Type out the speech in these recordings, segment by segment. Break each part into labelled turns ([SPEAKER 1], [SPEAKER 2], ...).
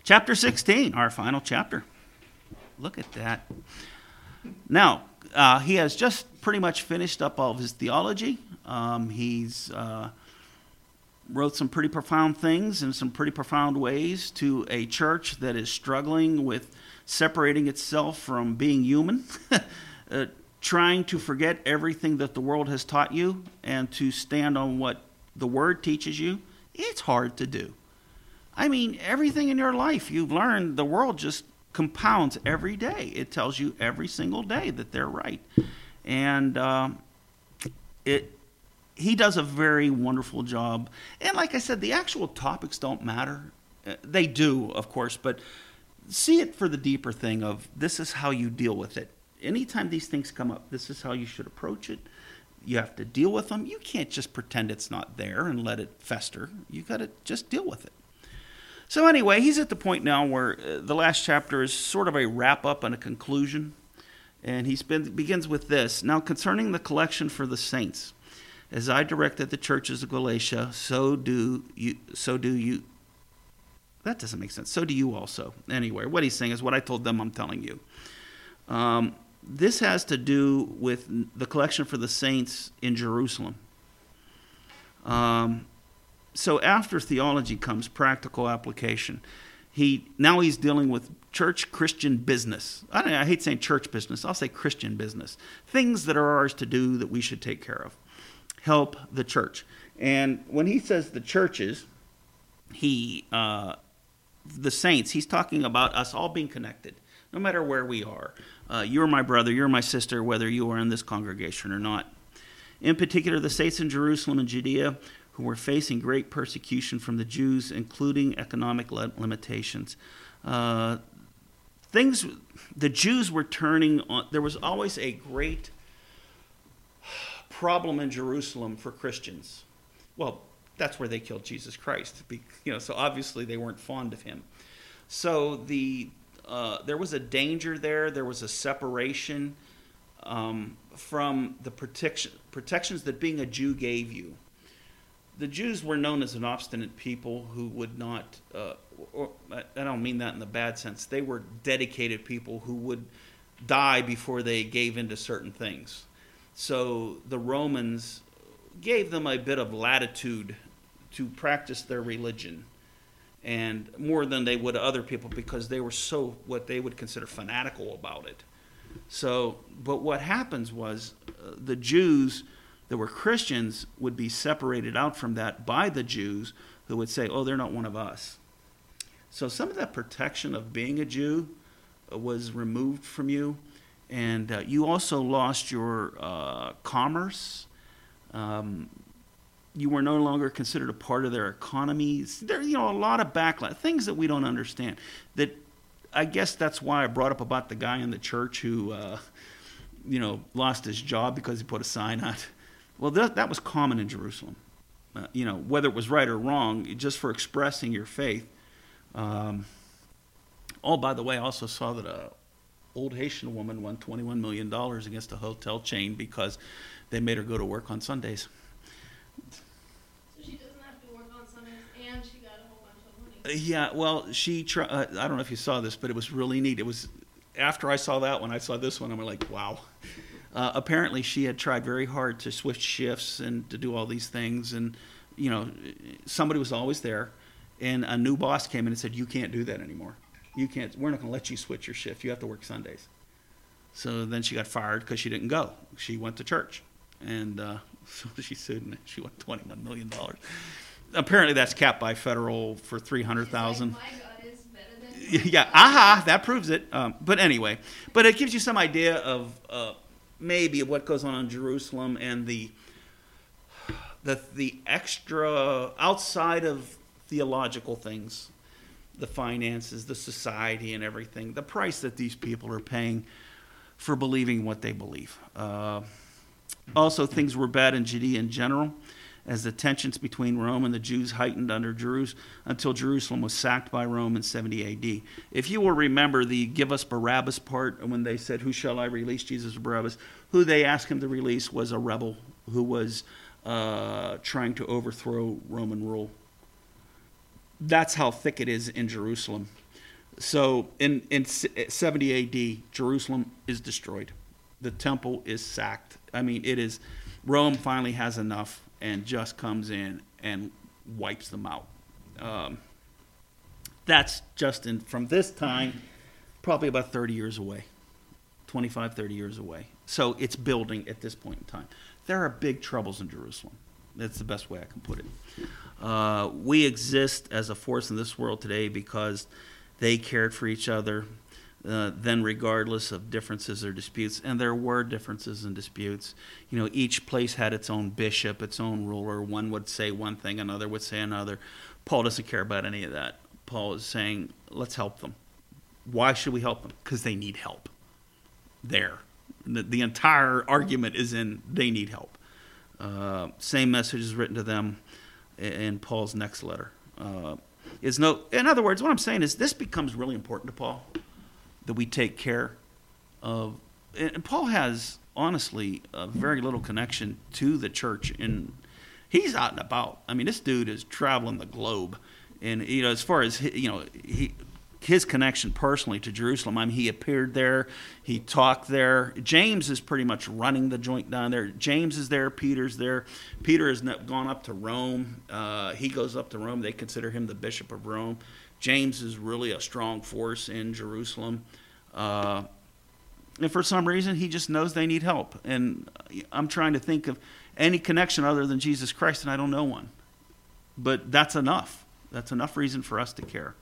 [SPEAKER 1] Chapter 16, our final chapter. Look at that. Now, he has just pretty much finished up all of his theology. He's wrote some pretty profound things in some pretty profound ways to a church that is struggling with separating itself from being human, trying to forget everything that the world has taught you and to stand on what the Word teaches you. It's hard to do. I mean, everything in your life you've learned, the world just compounds every day. It tells you every single day that they're right. And he does a very wonderful job. And like I said, the actual topics don't matter. They do, of course, but see it for the deeper thing of this is how you deal with it. Anytime these things come up, this is how you should approach it. You have to deal with them. You can't just pretend it's not there and let it fester. You got to just deal with it. So anyway, he's at the point now where the last chapter is sort of a wrap-up and a conclusion. And he begins with this. Now concerning the collection for the saints, as I directed the churches of Galatia, so do you. That doesn't make sense. So do you also. Anyway, what he's saying is what I told them, I'm telling you. This has to do with the collection for the saints in Jerusalem. So after theology comes practical application. He's dealing with church Christian business. I hate saying church business. I'll say Christian business. Things that are ours to do that we should take care of. Help the church. And when he says the churches, the saints, he's talking about us all being connected, no matter where we are. You're my brother, you're my sister, whether you are in this congregation or not. In particular, the saints in Jerusalem and Judea who were facing great persecution from the Jews, including economic limitations. The Jews were turning on. There was always a great problem in Jerusalem for Christians. Well, that's where they killed Jesus Christ. So obviously they weren't fond of him. So there was a danger there. There was a separation from the protections that being a Jew gave you. The Jews were known as an obstinate people who would not, I don't mean that in the bad sense, they were dedicated people who would die before they gave in to certain things. So the Romans gave them a bit of latitude to practice their religion, and more than they would other people because they were so what they would consider fanatical about it. So, but what happens was the Jews that were Christians would be separated out from that by the Jews who would say, oh, they're not one of us. So some of that protection of being a Jew was removed from you, and you also lost your commerce. You were no longer considered a part of their economies. There, a lot of backlash, things that we don't understand. That I guess that's why I brought up about the guy in the church who, lost his job because he put a sign out. Well, that was common in Jerusalem. Whether it was right or wrong, just for expressing your faith. By the way, I also saw that a old Haitian woman won $21 million against a hotel chain because they made her go to work on Sundays.
[SPEAKER 2] So she doesn't have to work on Sundays, and she got a whole bunch of money.
[SPEAKER 1] Yeah, well, I don't know if you saw this, but it was really neat. It was after I saw that one, I saw this one. I'm like, wow. Apparently, she had tried very hard to switch shifts and to do all these things, and somebody was always there, and a new boss came in and said, "You can't do that anymore. You can't. We're not going to let you switch your shift. You have to work Sundays." So then she got fired because she didn't go. She went to church, and so she sued, and she won $21 million. Apparently, that's capped by federal for $300,000.
[SPEAKER 2] My God is better than
[SPEAKER 1] Yeah, that proves it. But anyway, it gives you some idea of maybe what goes on in Jerusalem and the extra outside of theological things, the finances, the society, and everything. The price that these people are paying for believing what they believe. Also, things were bad in Judea in general, as the tensions between Rome and the Jews heightened until Jerusalem was sacked by Rome in 70 A.D. If you will remember the give us Barabbas part, when they said, who shall I release, Jesus or Barabbas, who they asked him to release was a rebel who was trying to overthrow Roman rule. That's how thick it is in Jerusalem. So in 70 A.D., Jerusalem is destroyed. The temple is sacked. I mean, it is, Rome finally has enough and just comes in and wipes them out. That's just from this time, probably about 30 years away, 25, 30 years away. So it's building at this point in time. There are big troubles in Jerusalem. That's the best way I can put it. We exist as a force in this world today because they cared for each other, then regardless of differences or disputes. And there were differences and disputes. You know, each place had its own bishop, its own ruler. One would say one thing, another would say another. Paul doesn't care about any of that. Paul is saying, let's help them. Why should we help them? Because they need help. There. The entire argument is in they need help. Same message is written to them in Paul's next letter. In other words, what I'm saying is this becomes really important to Paul, that we take care of. And Paul has, honestly, very little connection to the church. And he's out and about. I mean, this dude is traveling the globe. And, you know, as far as, his connection personally to Jerusalem, I mean, he appeared there, he talked there. James is pretty much running the joint down there. James is there, Peter's there. Peter has gone up to Rome. He goes up to Rome. They consider him the bishop of Rome. James is really a strong force in Jerusalem. And for some reason, he just knows they need help. And I'm trying to think of any connection other than Jesus Christ, and I don't know one. But that's enough. That's enough reason for us to care.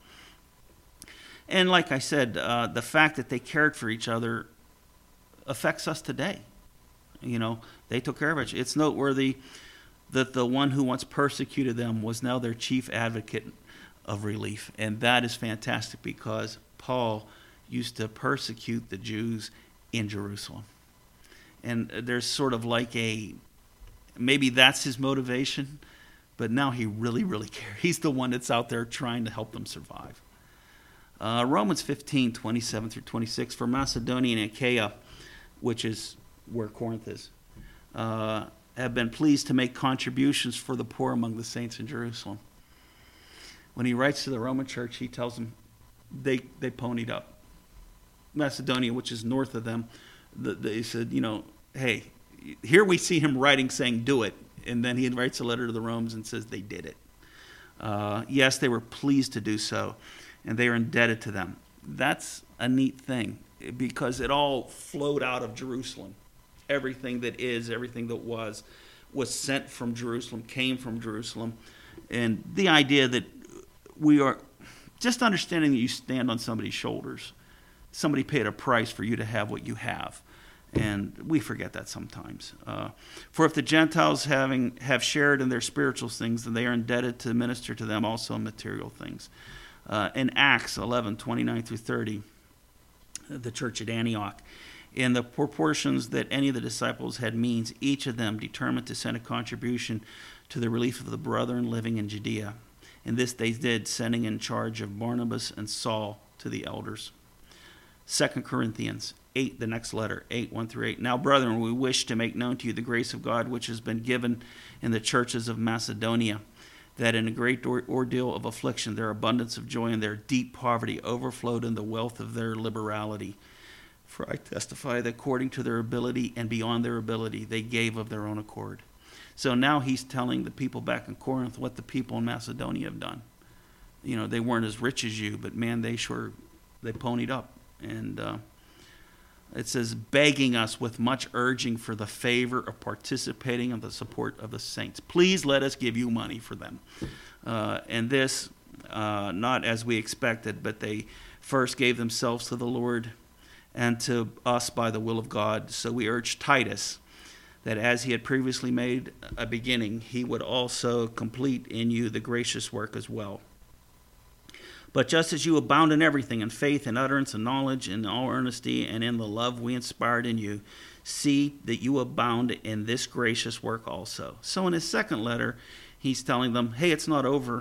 [SPEAKER 1] And like I said, the fact that they cared for each other affects us today. You know, they took care of each other. It's noteworthy that the one who once persecuted them was now their chief advocate of relief. And that is fantastic because Paul used to persecute the Jews in Jerusalem. And there's sort of like maybe that's his motivation, but now he really, really cares. He's the one that's out there trying to help them survive. Romans 15, 27 through 26, for Macedonia and Achaia, which is where Corinth is, have been pleased to make contributions for the poor among the saints in Jerusalem. When he writes to the Roman church, he tells them they ponied up. Macedonia, which is north of them, they said, hey, here we see him writing saying do it, and then he writes a letter to the Romans and says they did it. Yes, they were pleased to do so, and they are indebted to them. That's a neat thing because it all flowed out of Jerusalem. Everything that is, everything that was sent from Jerusalem, came from Jerusalem. And the idea that we are just understanding that you stand on somebody's shoulders. Somebody paid a price for you to have what you have. And we forget that sometimes. For if the Gentiles have shared in their spiritual things, then they are indebted to minister to them also in material things. In Acts 11, 29 through 30, the church at Antioch, in the proportions that any of the disciples had means, each of them determined to send a contribution to the relief of the brethren living in Judea. And this they did, sending in charge of Barnabas and Saul to the elders. 2 Corinthians 8, the next letter, 8, 1 through 8. Now, brethren, we wish to make known to you the grace of God which has been given in the churches of Macedonia, that in a great ordeal of affliction their abundance of joy and their deep poverty overflowed in the wealth of their liberality. For I testify that according to their ability and beyond their ability, they gave of their own accord. So now he's telling the people back in Corinth what the people in Macedonia have done. They weren't as rich as you, but man, they ponied up. And it says, begging us with much urging for the favor of participating in the support of the saints. Please let us give you money for them. And this, not as we expected, but they first gave themselves to the Lord and to us by the will of God. So we urge Titus that as he had previously made a beginning, he would also complete in you the gracious work as well. But just as you abound in everything, in faith and utterance and knowledge, in all earnesty and in the love we inspired in you, see that you abound in this gracious work also. So in his second letter, he's telling them, hey, it's not over.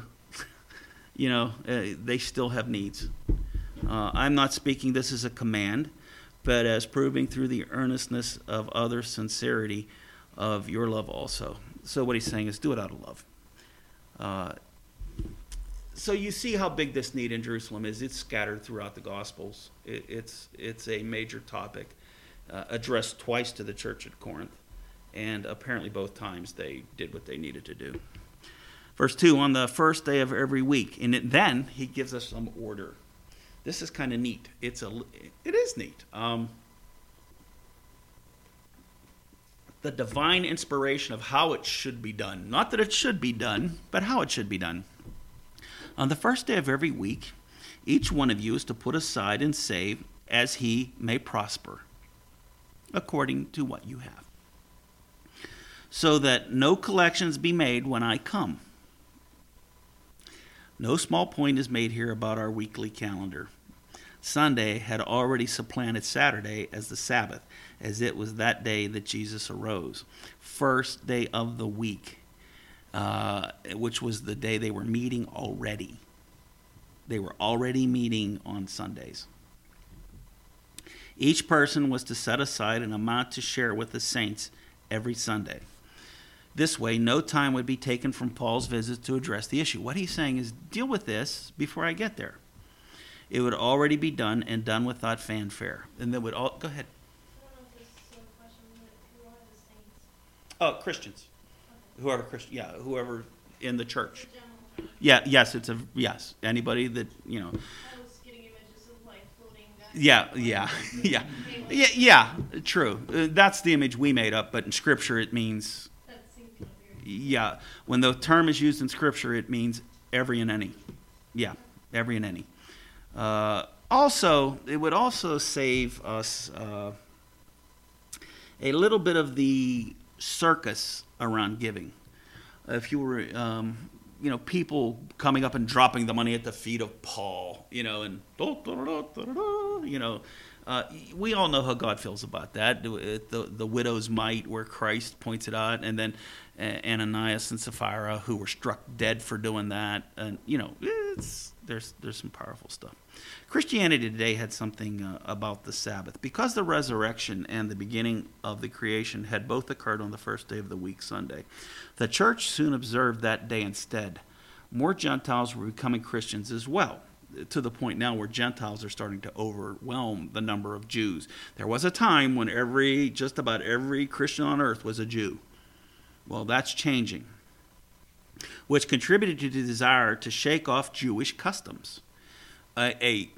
[SPEAKER 1] They still have needs. I'm not speaking this as a command, but as proving through the earnestness of other sincerity of your love also. So what he's saying is do it out of love. So you see how big this need in Jerusalem is. It's scattered throughout the Gospels. It's a major topic, addressed twice to the church at Corinth, and apparently both times they did what they needed to do. Verse 2, on the first day of every week, and then he gives us some order. This is kind of neat. It is neat. The divine inspiration of how it should be done. Not that it should be done, but how it should be done. On the first day of every week, each one of you is to put aside and save as he may prosper, according to what you have, so that no collections be made when I come. No small point is made here about our weekly calendar. Sunday had already supplanted Saturday as the Sabbath, as it was that day that Jesus arose. First day of the week, which was the day they were meeting already. They were already meeting on Sundays. Each person was to set aside an amount to share with the saints every Sunday. This way, no time would be taken from Paul's visit to address the issue. What he's saying is, deal with this before I get there. It would already be done and done without fanfare. And they would all, go ahead.
[SPEAKER 2] I don't know if this is a question, but who are the saints?
[SPEAKER 1] Christians. Whoever Christian, yeah, whoever in the church.
[SPEAKER 2] The general.
[SPEAKER 1] Yeah, yes, anybody that,
[SPEAKER 2] I was getting images of like floating guys.
[SPEAKER 1] Yeah, true. That's the image we made up, but in Scripture it means,
[SPEAKER 2] That seems kind of weird.
[SPEAKER 1] yeah, when the term is used in Scripture, it means every and any. Yeah, every and any. Also, it would also save us a little bit of the circus around giving. If you were, people coming up and dropping the money at the feet of Paul, and we all know how God feels about that. The widow's mite, where Christ points it out, and then Ananias and Sapphira, who were struck dead for doing that, and there's some powerful stuff. Christianity today had something about the Sabbath. Because the resurrection and the beginning of the creation had both occurred on the first day of the week, Sunday, the church soon observed that day instead. More Gentiles were becoming Christians as well, to the point now where Gentiles are starting to overwhelm the number of Jews. There was a time when just about every Christian on earth was a Jew. Well, that's changing, which contributed to the desire to shake off Jewish customs. A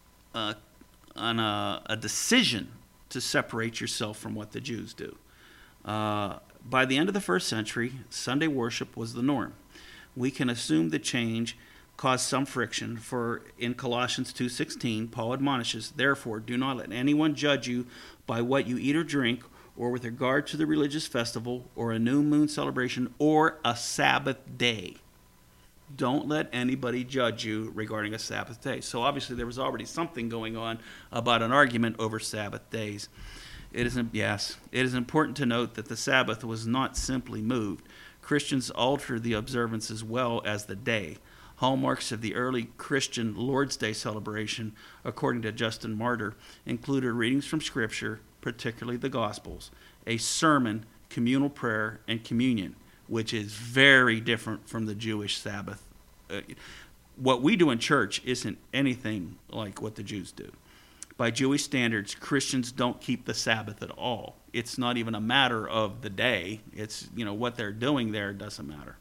[SPEAKER 1] decision to separate yourself from what the Jews do. By the end of the first century, Sunday worship was the norm. We can assume the change caused some friction, for in Colossians 2:16, Paul admonishes, "Therefore, do not let anyone judge you by what you eat or drink, or with regard to the religious festival, or a new moon celebration, or a Sabbath day." Don't let anybody judge you regarding a Sabbath day. So obviously there was already something going on about an argument over Sabbath days. It is important to note that the Sabbath was not simply moved. Christians altered the observance as well as the day. Hallmarks of the early Christian Lord's Day celebration, according to Justin Martyr, included readings from Scripture, particularly the Gospels, a sermon, communal prayer, and communion, which is very different from the Jewish Sabbath. What we do in church isn't anything like what the Jews do. By Jewish standards, Christians don't keep the Sabbath at all. It's not even a matter of the day. It's, what they're doing there doesn't matter.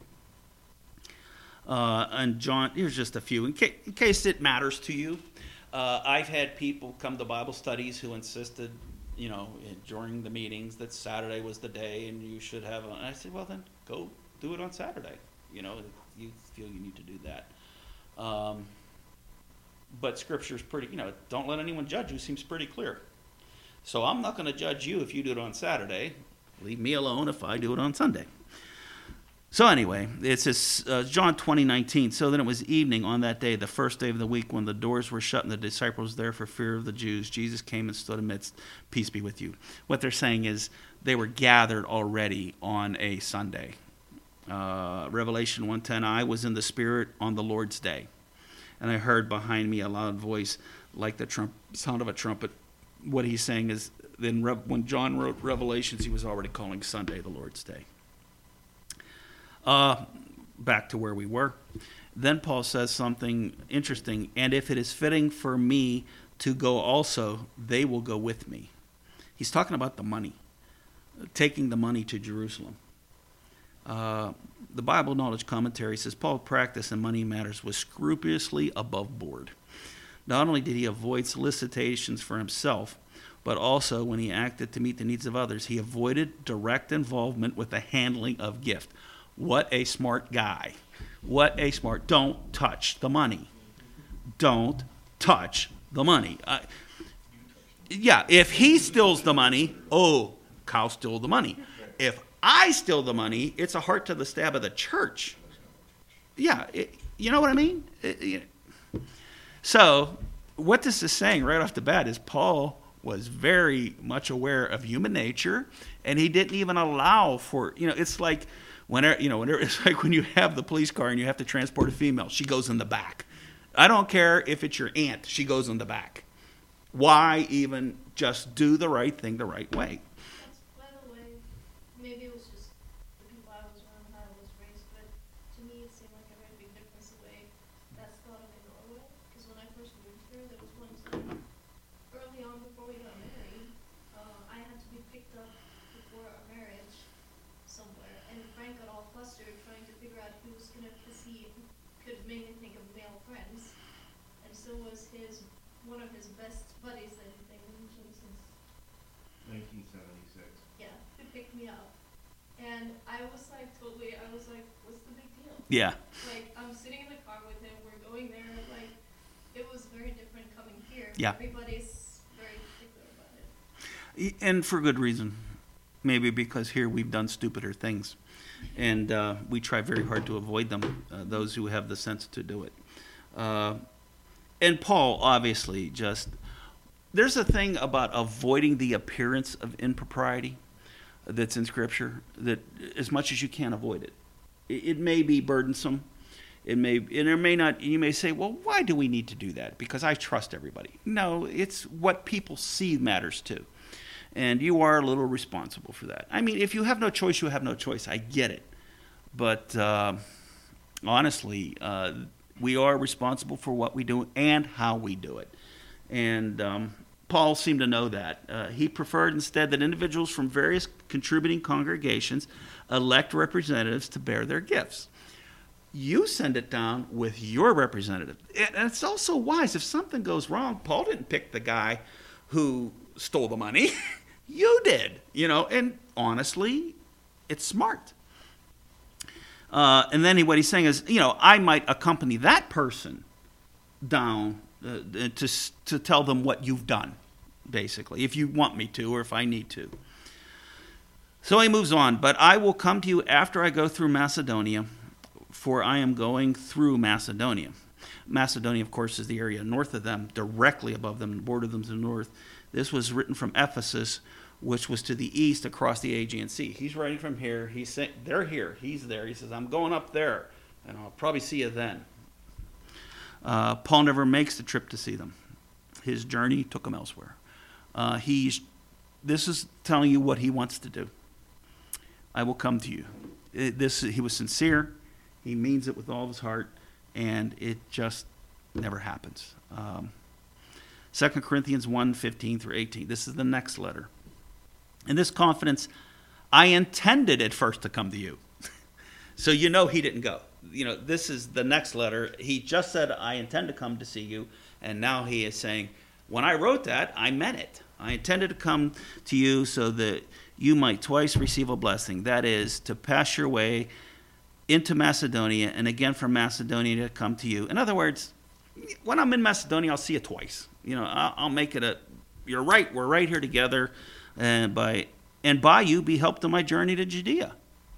[SPEAKER 1] And John, here's just a few, in case it matters to you. I've had people come to Bible studies who insisted, during the meetings that Saturday was the day and you should have, and I said, well then, go do it on Saturday. You feel you need to do that. But Scripture's pretty, don't let anyone judge you seems pretty clear. So I'm not going to judge you if you do it on Saturday. Leave me alone if I do it on Sunday. So anyway, it says John 20:19. So then it was evening on that day, the first day of the week, when the doors were shut and the disciples there for fear of the Jews. Jesus came and stood amidst. Peace be with you. What they're saying is they were gathered already on a Sunday. Revelation 1:10. I was in the Spirit on the Lord's day, and I heard behind me a loud voice like the sound of a trumpet. What he's saying is, then when John wrote Revelations, he was already calling Sunday the Lord's day. Back to where we were. Then Paul says something interesting. And if it is fitting for me to go also, they will go with me. He's talking about the money, taking the money to Jerusalem. The Bible Knowledge Commentary says Paul's practice in money matters was scrupulously above board. Not only did he avoid solicitations for himself, but also when he acted to meet the needs of others, he avoided direct involvement with the handling of gift. What a smart guy. Don't touch the money. Don't touch the money. Yeah, if he steals the money, Kyle stole the money. If I steal the money, it's a heart to the stab of the church. Yeah, you know what I mean? So what this is saying right off the bat is Paul was very much aware of human nature, and he didn't even allow for, it's like it's like when you have the police car and you have to transport a female, she goes in the back. I don't care if it's your aunt, she goes in the back. Why even just do the right thing the right way?
[SPEAKER 2] By the way, maybe it was just the people I was around, how I was raised, but to me it seemed like a very big difference the way that's thought of in Norway. Because when I first moved here, there was one time early on before we got married, I had to be picked up before our marriage somewhere, and Frank got all flustered trying to figure out who was gonna, because he could mainly think of male friends, and so was one of his best buddies that he'd been mentioned since
[SPEAKER 3] 1976.
[SPEAKER 2] yeah, who picked me up. And I was like, what's the big deal?
[SPEAKER 1] Yeah.
[SPEAKER 2] Like, I'm sitting in the car with him, we're going there, like, it was very different coming here.
[SPEAKER 1] Yeah.
[SPEAKER 2] Everybody's very particular about it.
[SPEAKER 1] And for good reason. Maybe because here we've done stupider things. And we try very hard to avoid them, those who have the sense to do it. And Paul, obviously, there's a thing about avoiding the appearance of impropriety that's in Scripture, that as much as you can avoid it. It may be burdensome. You may say, well, why do we need to do that? Because I trust everybody. No, it's what people see matters too. And you are a little responsible for that. I mean, if you have no choice, you have no choice. I get it. But honestly, we are responsible for what we do and how we do it. And Paul seemed to know that. He preferred instead that individuals from various contributing congregations elect representatives to bear their gifts. You send it down with your representative. And it's also wise. If something goes wrong, Paul didn't pick the guy who stole the money. You did, and honestly, it's smart. And then what he's saying is, I might accompany that person down to tell them what you've done, basically, if you want me to or if I need to. So he moves on. But I will come to you after I go through Macedonia, for I am going through Macedonia. Macedonia, of course, is the area north of them, directly above them, the border of them to the north. This was written from Ephesus, which was to the east across the Aegean Sea. He's writing from here. He's saying, they're here. He's there. He says, I'm going up there, and I'll probably see you then. Paul never makes the trip to see them. His journey took him elsewhere. This is telling you what he wants to do. I will come to you. He was sincere. He means it with all of his heart, and it just never happens. 2 Corinthians 1:15 through 18. This is the next letter. In this confidence, I intended at first to come to you. So he didn't go. This is the next letter. He just said, I intend to come to see you. And now he is saying, when I wrote that, I meant it. I intended to come to you so that you might twice receive a blessing. That is, to pass your way into Macedonia, and again from Macedonia to come to you. In other words, when I'm in Macedonia, I'll see you twice. I'll make it you're right, we're right here together. And by you be helped in my journey to Judea.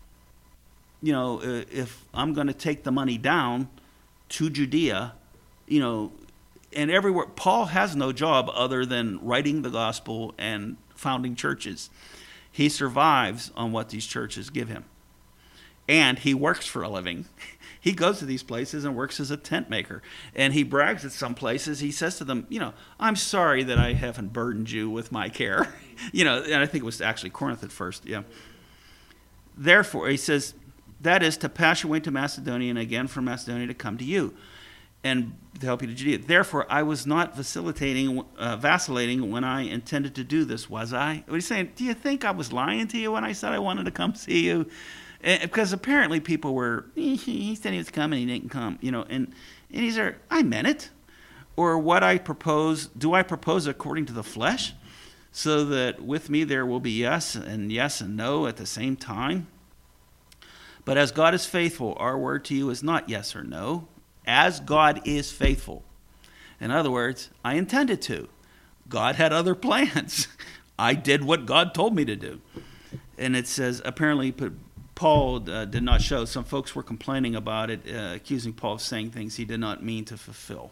[SPEAKER 1] If I'm going to take the money down to Judea, and everywhere, Paul has no job other than writing the gospel and founding churches. He survives on what these churches give him. And he works for a living. He goes to these places and works as a tent maker. And he brags at some places. He says to them, I'm sorry that I haven't burdened you with my care. And I think it was actually Corinth at first. Yeah. Therefore, he says, that is to pass your way to Macedonia, and again from Macedonia to come to you, and to help you to Judea. Therefore, I was not vacillating when I intended to do this, was I? What he's saying, do you think I was lying to you when I said I wanted to come see you? Because apparently people were, he said he was coming, he didn't come, and he's there, I meant it. Or what I propose, do I propose according to the flesh? So that with me there will be yes and no at the same time? But as God is faithful, our word to you is not yes or no. As God is faithful. In other words, I intended to. God had other plans. I did what God told me to do. And it says, apparently, Paul did not show. Some folks were complaining about it, accusing Paul of saying things he did not mean to fulfill.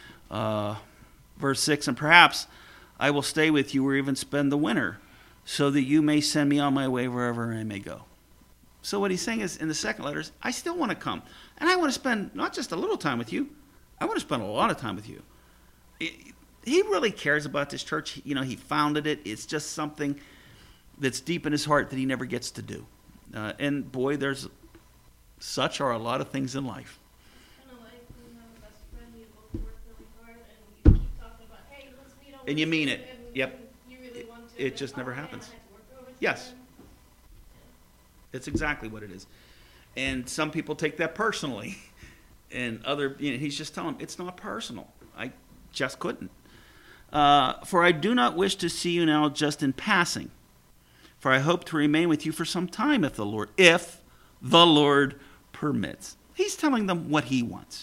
[SPEAKER 1] Verse 6, and perhaps I will stay with you or even spend the winter, so that you may send me on my way wherever I may go. So what he's saying is, in the second letter, is, I still want to come. And I want to spend not just a little time with you. I want to spend a lot of time with you. He really cares about this church. He founded it. It's just something that's deep in his heart that he never gets to do. And boy, such are a lot of things in life.
[SPEAKER 2] Kind of like when you have a best friend, you both work really hard, and you keep talking about, hey, let's meet on
[SPEAKER 1] And you mean it.
[SPEAKER 2] and
[SPEAKER 1] Yep.
[SPEAKER 2] You really want to.
[SPEAKER 1] It just never
[SPEAKER 2] man,
[SPEAKER 1] happens.
[SPEAKER 2] I had to work overtime.
[SPEAKER 1] Yes. It's exactly what it is. And some people take that personally. And he's just telling them, it's not personal. I just couldn't. For I do not wish to see you now just in passing. For I hope to remain with you for some time if the Lord permits. He's telling them what he wants.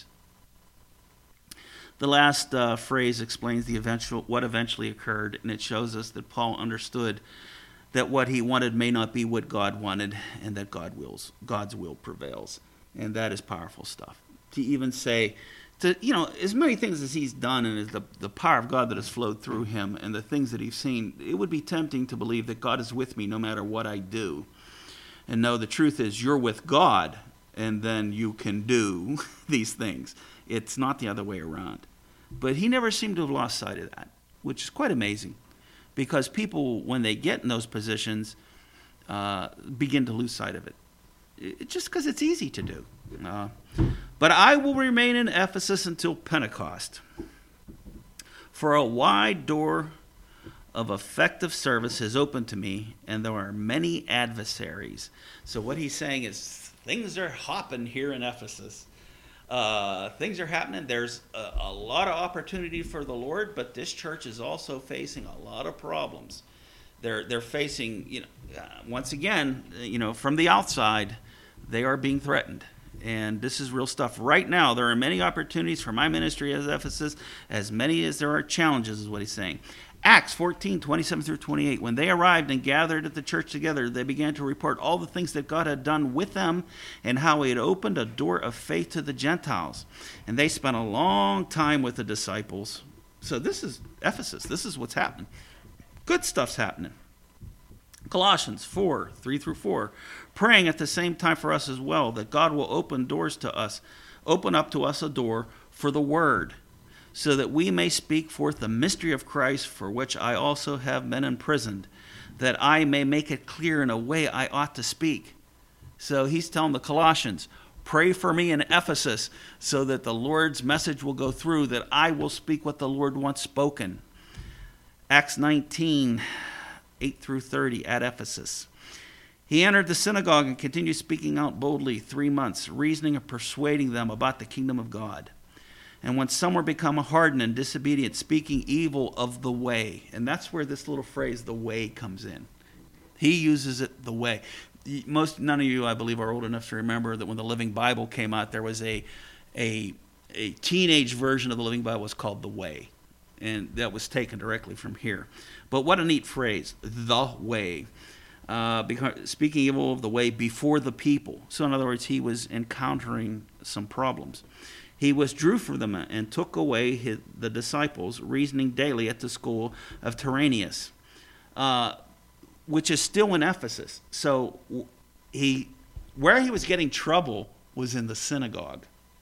[SPEAKER 1] The last phrase explains what eventually occurred, and it shows us that Paul understood that what he wanted may not be what God wanted, and that God's will prevails. And that is powerful stuff. To even say, as many things as he's done, and the power of God that has flowed through him, and the things that he's seen, it would be tempting to believe that God is with me no matter what I do. And no, the truth is, you're with God, and then you can do these things. It's not the other way around. But he never seemed to have lost sight of that, which is quite amazing. Because people, when they get in those positions, begin to lose sight of it. Just because it's easy to do. But I will remain in Ephesus until Pentecost. For a wide door of effective service is open to me, and there are many adversaries. So what he's saying is, things are hopping here in Ephesus. Things are happening. There's a lot of opportunity for the Lord, but this church is also facing a lot of problems. They're facing, once again, from the outside, they are being threatened. And this is real stuff. Right now, there are many opportunities for my ministry as Ephesus, as many as there are challenges, is what he's saying. Acts 14, 27 through 28. When they arrived and gathered at the church together, they began to report all the things that God had done with them and how he had opened a door of faith to the Gentiles. And they spent a long time with the disciples. So this is Ephesus. This is what's happening. Good stuff's happening. Colossians 4, 3 through 4. Praying at the same time for us as well, that God will open up to us a door for the word, so that we may speak forth the mystery of Christ, for which I also have been imprisoned, that I may make it clear in a way I ought to speak. So he's telling the Colossians, pray for me in Ephesus, so that the Lord's message will go through, that I will speak what the Lord wants spoken. Acts 19, 8 through 30, at Ephesus. He entered the synagogue and continued speaking out boldly 3 months, reasoning and persuading them about the kingdom of God. And when some were become hardened and disobedient, speaking evil of the way. And that's where this little phrase, the way, comes in. He uses it, the way. None of you, I believe, are old enough to remember that when the Living Bible came out, there was a teenage version of the Living Bible was called The Way. And that was taken directly from here. But what a neat phrase, the way. Speaking evil of the way before the people. So in other words, he was encountering some problems. He withdrew from them and took away the disciples, reasoning daily at the school of Tyrannus, which is still in Ephesus. So where he was getting trouble was in the synagogue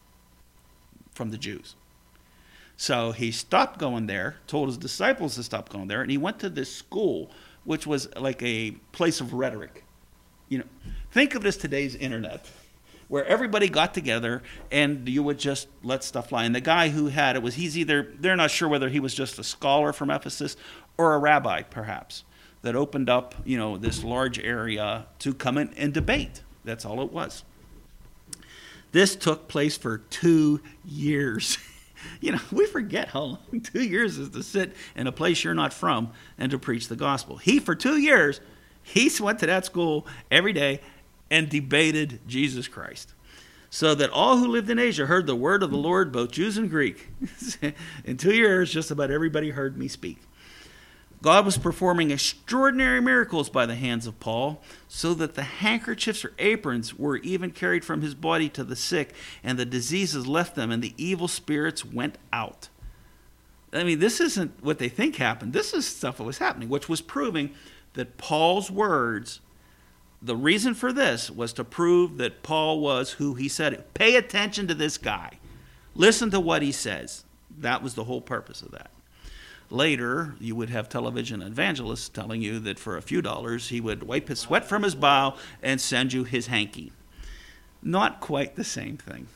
[SPEAKER 1] from the Jews. So he stopped going there, told his disciples to stop going there, and he went to this school, which was like a place of rhetoric. Think of it as today's internet. where everybody got together and you would just let stuff fly. And the guy who had it was, they're not sure whether he was just a scholar from Ephesus or a rabbi, perhaps, that opened up, this large area to come in and debate. That's all it was. This took place for 2 years. We forget how long 2 years is to sit in a place you're not from and to preach the gospel. For 2 years, he went to that school every day and debated Jesus Christ, so that all who lived in Asia heard the word of the Lord, both Jews and Greek. In 2 years, just about everybody heard me speak. God was performing extraordinary miracles by the hands of Paul, so that the handkerchiefs or aprons were even carried from his body to the sick, and the diseases left them, and the evil spirits went out. This isn't what they think happened. This is stuff that was happening, which was proving that Paul's words, the reason for this was to prove that Paul was who he said it. Pay attention to this guy. Listen to what he says. That was the whole purpose of that. Later, you would have television evangelists telling you that for a few dollars, he would wipe his sweat from his brow and send you his hanky. Not quite the same thing.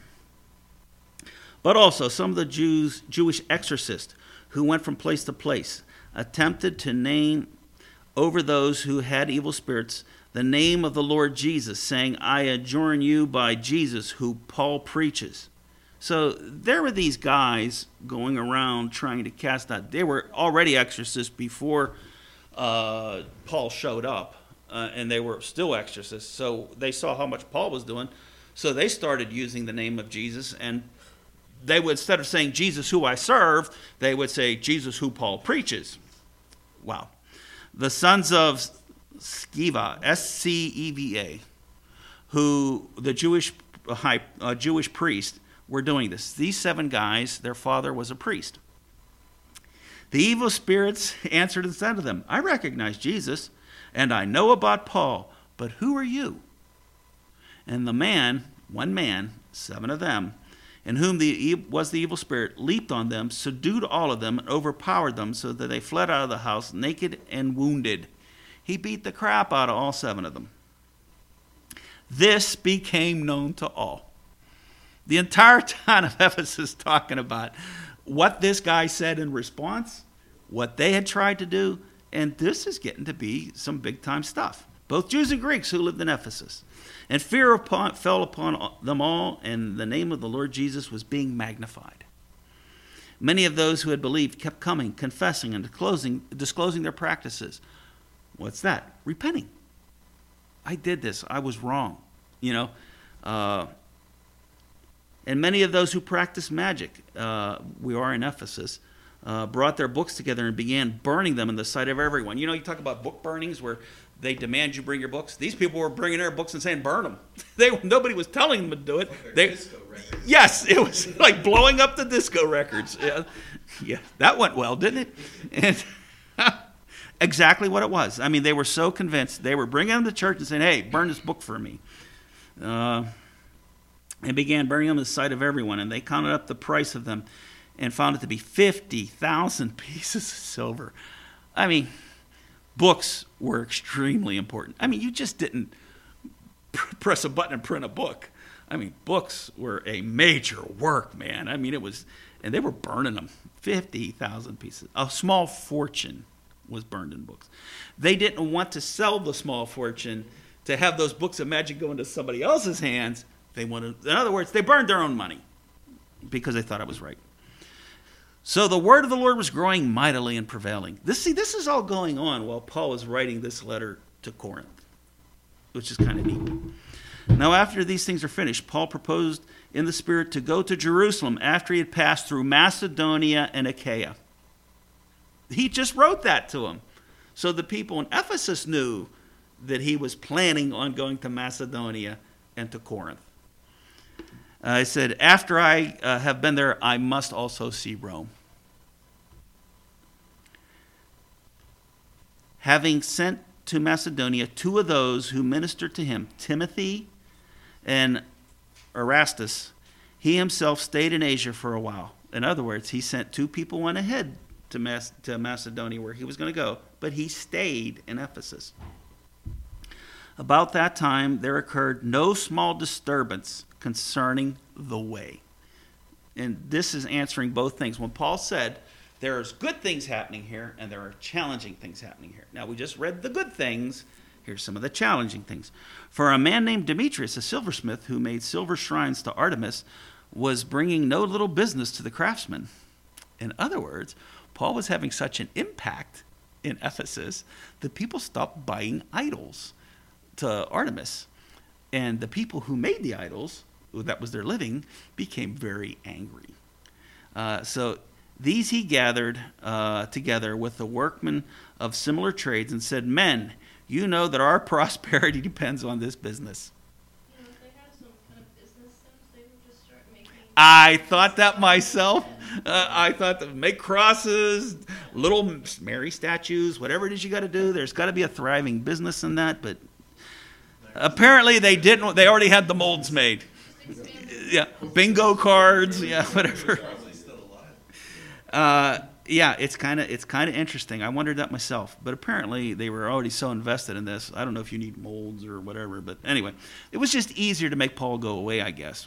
[SPEAKER 1] But also, some of the Jewish exorcists who went from place to place attempted to name over those who had evil spirits the name of the Lord Jesus, saying, I adjourn you by Jesus, who Paul preaches. So there were these guys going around trying to cast out. They were already exorcists before Paul showed up, and they were still exorcists. So they saw how much Paul was doing, so they started using the name of Jesus, and they would, instead of saying Jesus who I serve, they would say Jesus who Paul preaches. Wow. The sons of Sceva, S-C-E-V-A, who the Jewish priest, were doing this. These 7 guys, their father was a priest. The evil spirits answered and said to them, I recognize Jesus, and I know about Paul, but who are you? And one man, 7 of them, in whom was the evil spirit, leaped on them, subdued all of them, and overpowered them, so that they fled out of the house naked and wounded. He beat the crap out of all 7 of them. This became known to all. The entire town of Ephesus talking about what this guy said in response, what they had tried to do, and this is getting to be some big-time stuff. Both Jews and Greeks who lived in Ephesus. And fear fell upon them all, and the name of the Lord Jesus was being magnified. Many of those who had believed kept coming, confessing, and disclosing their practices. What's that? Repenting. I did this. I was wrong. And many of those who practiced magic, we are in Ephesus, brought their books together and began burning them in the sight of everyone. You talk about book burnings where they demand you bring your books. These people were bringing their books and saying, burn them. Nobody was telling them to do it.
[SPEAKER 3] Disco records.
[SPEAKER 1] Yes, it was like blowing up the disco records. Yeah, that went well, didn't it? And exactly what it was. They were so convinced. They were bringing them to church and saying, hey, burn this book for me. And began burning them in the sight of everyone. And they counted up the price of them and found it to be 50,000 pieces of silver. Books were extremely important. You just didn't press a button and print a book. Books were a major work, man. It was, and they were burning them. 50,000 pieces. A small fortune was burned in books. They didn't want to sell the small fortune to have those books of magic go into somebody else's hands. In other words, they burned their own money because they thought it was right. So the word of the Lord was growing mightily and prevailing. This is all going on while Paul is writing this letter to Corinth, which is kind of neat. Now, after these things are finished, Paul proposed in the Spirit to go to Jerusalem after he had passed through Macedonia and Achaia. He just wrote that to them. So the people in Ephesus knew that he was planning on going to Macedonia and to Corinth. He said, after I have been there, I must also see Rome. Having sent to Macedonia 2 of those who ministered to him, Timothy and Erastus, he himself stayed in Asia for a while. In other words, he sent 2 people on ahead to Macedonia where he was going to go, but he stayed in Ephesus. About that time, there occurred no small disturbance concerning the way. And this is answering both things. When Paul said, there's good things happening here, and there are challenging things happening here. Now, we just read the good things. Here's some of the challenging things. For a man named Demetrius, a silversmith who made silver shrines to Artemis, was bringing no little business to the craftsmen. In other words, Paul was having such an impact in Ephesus that people stopped buying idols to Artemis. And the people who made the idols, that was their living, became very angry. So these he gathered together with the workmen of similar trades and said, "Men, you know that our prosperity depends on this business."
[SPEAKER 2] You know, if they had some kind of business sense, they would just start making.
[SPEAKER 1] I thought that myself. I thought that make crosses, little Mary statues, whatever it is you got to do. There's got to be a thriving business in that. But apparently they didn't. They already had the molds made. Yeah, bingo cards. Yeah, whatever. Yeah, it's kind of interesting. I wondered that myself, but apparently they were already so invested in this. I don't know if you need molds or whatever, but anyway, it was just easier to make Paul go away, I guess.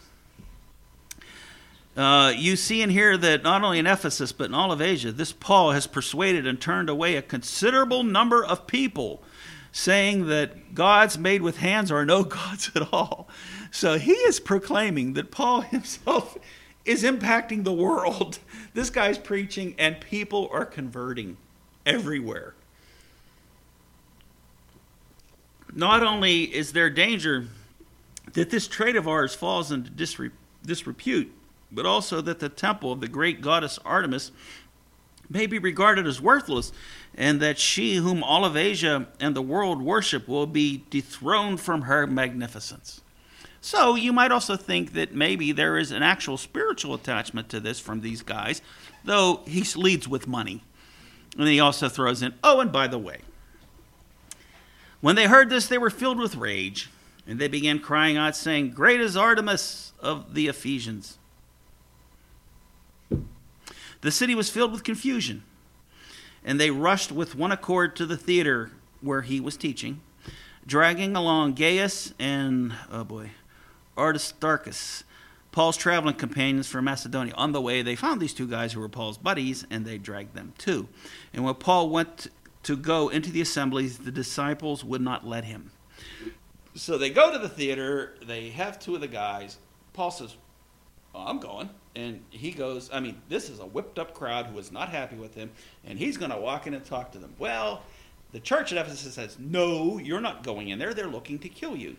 [SPEAKER 1] You see and hear that not only in Ephesus but in all of Asia, this Paul has persuaded and turned away a considerable number of people, saying that gods made with hands are no gods at all. So he is proclaiming that Paul himself is impacting the world. This guy's preaching and people are converting everywhere. Not only is there danger that this trade of ours falls into disrepute, but also that the temple of the great goddess Artemis may be regarded as worthless, and that she whom all of Asia and the world worship will be dethroned from her magnificence. So you might also think that maybe there is an actual spiritual attachment to this from these guys, though he leads with money. And he also throws in, oh, and by the way, when they heard this, they were filled with rage, and they began crying out, saying, "Great is Artemis of the Ephesians." The city was filled with confusion, and they rushed with one accord to the theater where he was teaching, dragging along Gaius and, Aristarchus, Paul's traveling companions from Macedonia. On the way, they found these two guys who were Paul's buddies, and they dragged them too. And when Paul went to go into the assemblies, the disciples would not let him. So they go to the theater, they have two of the guys. Paul says, "Oh, I'm going." And he goes, this is a whipped up crowd who is not happy with him, and he's going to walk in and talk to them. Well, the church at Ephesus says, "No, you're not going in there. They're looking to kill you."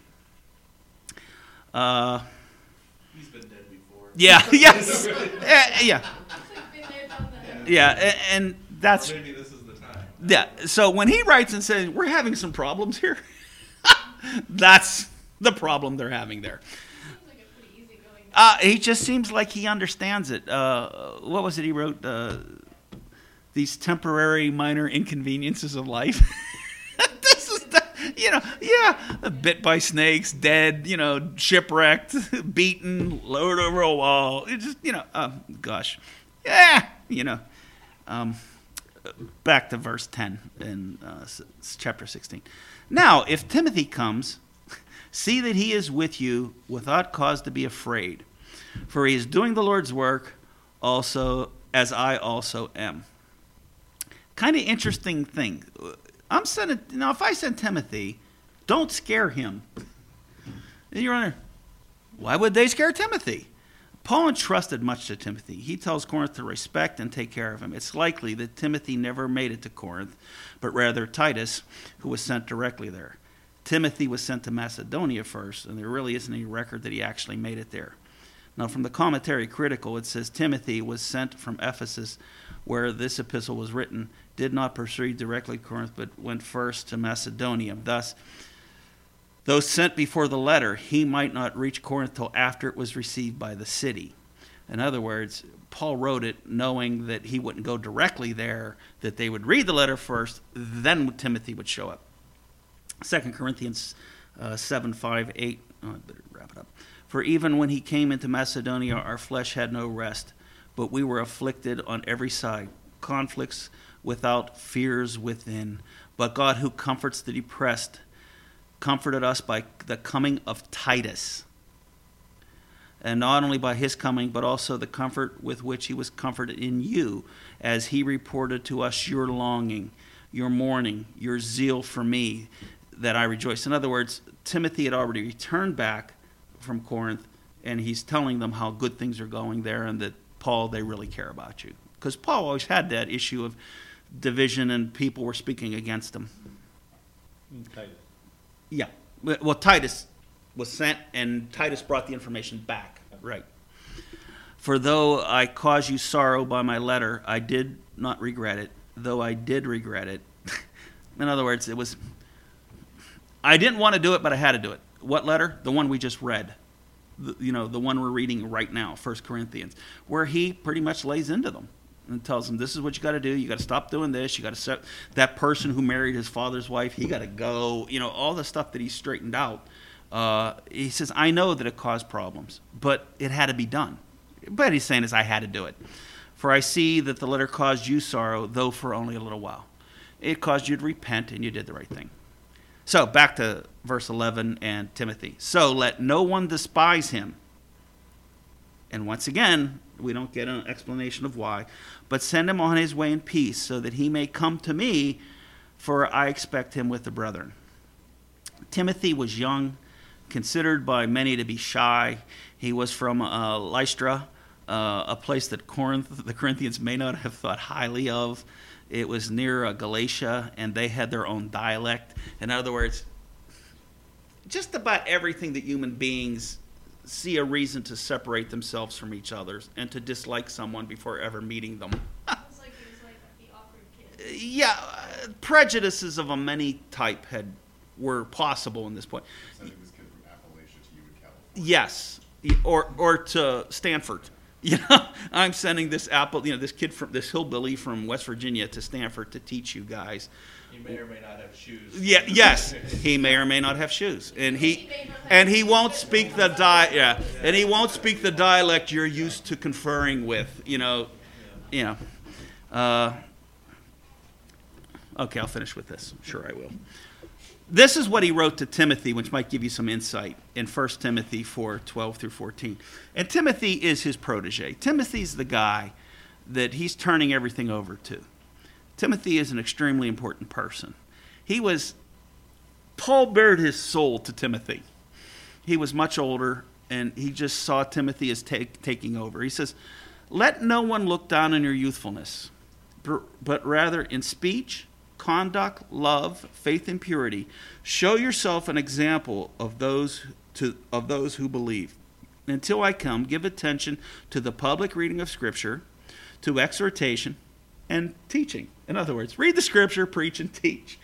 [SPEAKER 3] He's been dead before.
[SPEAKER 1] Yeah, yes. Yeah.
[SPEAKER 2] Been there, done that.
[SPEAKER 1] Yeah, and that's...
[SPEAKER 3] Or maybe this is the time.
[SPEAKER 1] Yeah, so when he writes and says, "We're having some problems here," that's the problem they're having there.
[SPEAKER 2] Seems like a pretty easygoing.
[SPEAKER 1] He just seems like he understands it. What was it he wrote? These temporary minor inconveniences of life. This is bit by snakes, dead, shipwrecked, beaten, lowered over a wall. It just, gosh. Yeah, back to verse 10 in chapter 16. "Now, if Timothy comes, see that he is with you without cause to be afraid, for he is doing the Lord's work also as I also am." Kind of interesting thing. If I send Timothy, don't scare him. And you're wondering, why would they scare Timothy? Paul entrusted much to Timothy. He tells Corinth to respect and take care of him. It's likely that Timothy never made it to Corinth, but rather Titus, who was sent directly there. Timothy was sent to Macedonia first, and there really isn't any record that he actually made it there. Now, from the Commentary Critical, it says Timothy was sent from Ephesus, where this epistle was written, did not proceed directly to Corinth, but went first to Macedonia. Thus, though sent before the letter, he might not reach Corinth till after it was received by the city. In other words, Paul wrote it knowing that he wouldn't go directly there, that they would read the letter first, then Timothy would show up. 2 Corinthians 7, 5, 8. I better wrap it up. "For even when he came into Macedonia, our flesh had no rest, but we were afflicted on every side, conflicts without, fears within. But God, who comforts the depressed, comforted us by the coming of Titus. And not only by his coming, but also the comfort with which he was comforted in you, as he reported to us your longing, your mourning, your zeal for me, that I rejoice. In other words, Timothy had already returned back from Corinth, and he's telling them how good things are going there, and that, Paul, they really care about you. Because Paul always had that issue of division, and people were speaking against him.
[SPEAKER 4] Titus.
[SPEAKER 1] Yeah. Well, Titus was sent, and Titus brought the information back. Right. For though I caused you sorrow by my letter, I did not regret it, though I did regret it. In other words, I didn't want to do it, but I had to do it. What letter? The one we just read. The one we're reading right now, 1 Corinthians, where he pretty much lays into them and tells them, this is what you got to do. You got to stop doing this. You got to set that person who married his father's wife. He got to go. All the stuff that he straightened out. He says, I know that it caused problems, but it had to be done. But he's saying is, I had to do it. For I see that the letter caused you sorrow, though for only a little while. It caused you to repent, and you did the right thing. So back to verse 11 and Timothy. So let no one despise him. And once again, we don't get an explanation of why. But send him on his way in peace, so that he may come to me, for I expect him with the brethren. Timothy was young, considered by many to be shy. He was from Lystra, a place that the Corinthians may not have thought highly of. It was near Galatia, and they had their own dialect. In other words, just about everything that human beings see a reason to separate themselves from each other and to dislike someone before ever meeting them.
[SPEAKER 2] It's like he was like the awkward kid.
[SPEAKER 1] Yeah, prejudices of a many type were possible in this point.
[SPEAKER 5] Sending this kid from Appalachia to you in California.
[SPEAKER 1] Yes, or to Stanford. I'm sending this this kid from this hillbilly from West Virginia to Stanford to teach you guys.
[SPEAKER 3] He may or may not have shoes.
[SPEAKER 1] Yeah, yes, he may or may not have shoes, and he won't speak the and he won't speak the dialect you're used to conferring with. Okay, I'll finish with this. Sure, I will. This is what he wrote to Timothy, which might give you some insight in 1 Timothy 4:12 through 14. And Timothy is his protege. Timothy's the guy that he's turning everything over to. Timothy is an extremely important person. Paul bared his soul to Timothy. He was much older, and he just saw Timothy as taking over. He says, let no one look down on your youthfulness, but rather in speech, conduct, love, faith, and purity, show yourself an example of those who believe. Until I come, give attention to the public reading of Scripture, to exhortation, and teaching. In other words, read the Scripture, preach, and teach.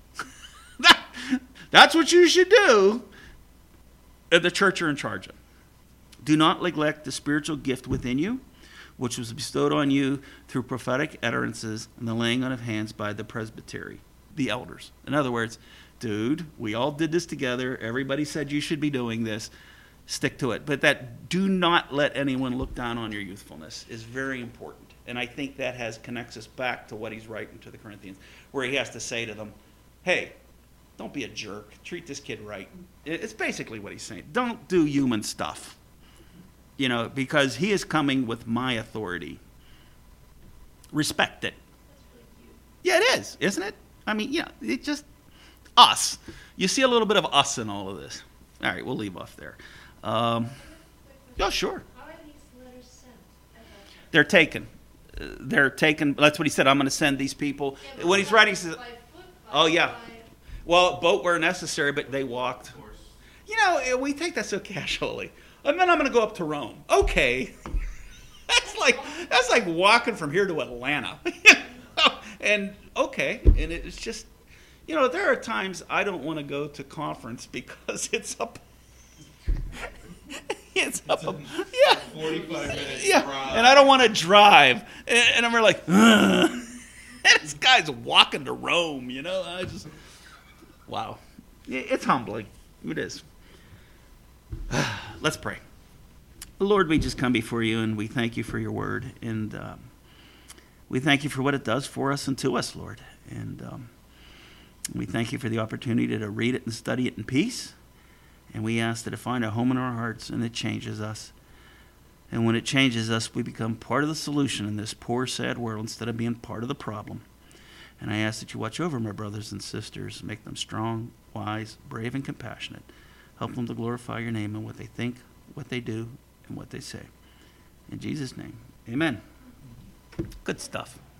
[SPEAKER 1] That's what you should do at the church you're in charge of. Do not neglect the spiritual gift within you, which was bestowed on you through prophetic utterances and the laying on of hands by the presbytery, the elders. In other words, dude, we all did this together. Everybody said you should be doing this. Stick to it. But that do not let anyone look down on your youthfulness is very important. And I think that connects us back to what he's writing to the Corinthians, where he has to say to them, hey, don't be a jerk. Treat this kid right. It's basically what he's saying. Don't do human stuff. Because he is coming with my authority. Respect it.
[SPEAKER 2] That's really cute.
[SPEAKER 1] Yeah, it is, isn't it? I mean, it's just us. You see a little bit of us in all of this. All right, we'll leave off there.
[SPEAKER 2] Quick question.
[SPEAKER 1] Sure.
[SPEAKER 2] How are these letters sent at that time?
[SPEAKER 1] They're taken. That's what he said. I'm going to send these people.
[SPEAKER 2] Yeah, but
[SPEAKER 1] When he's
[SPEAKER 2] by-
[SPEAKER 1] writing, he says,
[SPEAKER 2] by foot,
[SPEAKER 1] oh, yeah.
[SPEAKER 2] by-
[SPEAKER 1] well, boat where necessary, but they walked.
[SPEAKER 3] Of course.
[SPEAKER 1] We take that so casually. And then I'm going to go up to Rome. Okay. That's like walking from here to Atlanta. And okay. And it's just, there are times I don't want to go to conference because it's up. It's up. Yeah.
[SPEAKER 3] 45-minute
[SPEAKER 1] Yeah.
[SPEAKER 3] drive.
[SPEAKER 1] And I don't want to drive. And I'm like, ugh. This guy's walking to Rome, wow. It's humbling. It is. Let's pray. Lord, we just come before you and we thank you for your word. And we thank you for what it does for us and to us, Lord. And We thank you for the opportunity to read it and study it in peace. And we ask that it find a home in our hearts and it changes us. And when it changes us, we become part of the solution in this poor, sad world instead of being part of the problem. And I ask that you watch over my brothers and sisters, make them strong, wise, brave, and compassionate. Help them to glorify your name in what they think, what they do, and what they say. In Jesus' name, amen. Good stuff.